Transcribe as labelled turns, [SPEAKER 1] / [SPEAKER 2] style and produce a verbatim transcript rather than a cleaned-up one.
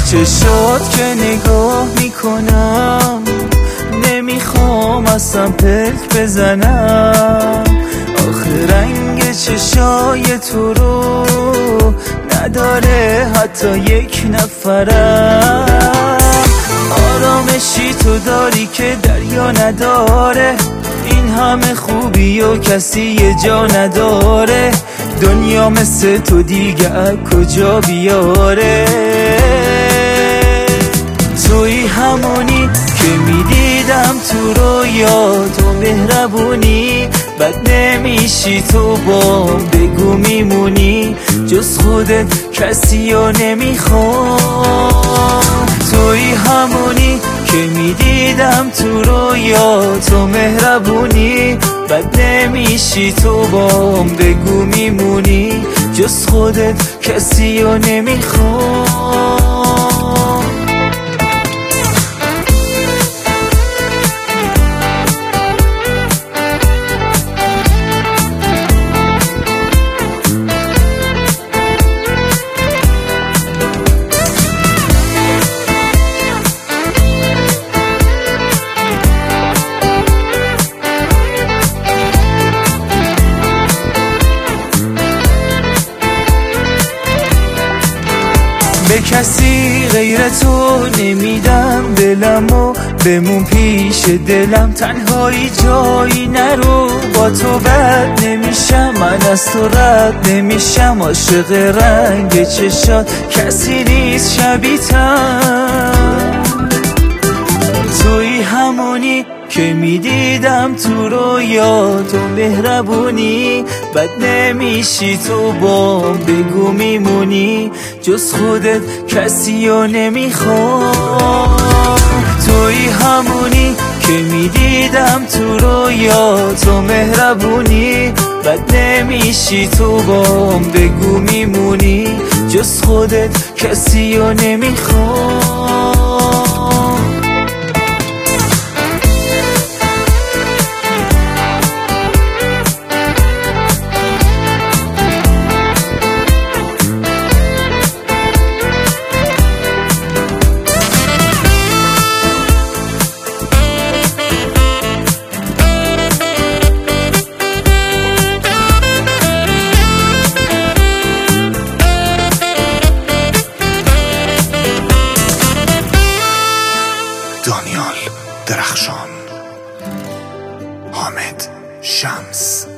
[SPEAKER 1] چشات که نگاه میکنم نمیخوام اصلا پلک بزنم. آخه رنگ چشای تو رو نداره حتی یک نفرم. آرامشی تو داری که دریا نداره، این همه خوبی و کسی یه جا نداره. دنیا مثل تو دیگه از کجا بیاره؟ توی همونی که میدیدم تو رویا، تو مهربونی بد نمیشی تو بام، بگو میمونی جز خودت کسی رو نمیخوام. توی همونی که میدیدم تو رویا، تو مهربونی بد نمیشی تو بام، بگو میمونی جز خودت کسی رو نمیخوام. به کسی غیر تو نمیدم دلمو، بمون پیش دلم تنهایی جایی نرو. با تو بد نمیشم، من از تو رد نمیشم. عاشق رنگ چشات کسی نیست شبیه‌تم. توی همونی که میدیدم تو رویا، تو مهربونی بد نمیشی تو بام، بگو میمونی جز خودت کسی رو نمیخوام. توی همونی که میدیدم تو رویا، تو مهربونی بد نمیشی تو بام، بگو میمونی جز خودت کسی رو نمیخوام.
[SPEAKER 2] دانیال درخشان، حامد شمس.